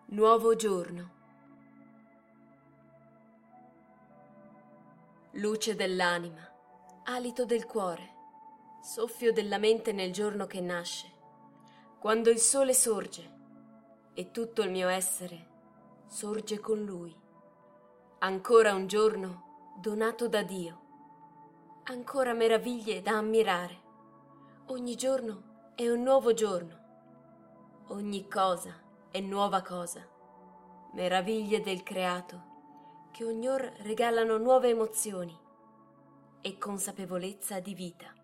Nuovo giorno. Luce dell'anima, alito del cuore, soffio della mente nel giorno che nasce, quando il sole sorge e tutto il mio essere sorge con lui. Ancora un giorno donato da Dio, ancora meraviglie da ammirare. Ogni giorno è un nuovo giorno, ogni cosa è nuova cosa, meraviglie del creato che ognor regalano nuove emozioni e consapevolezza di vita.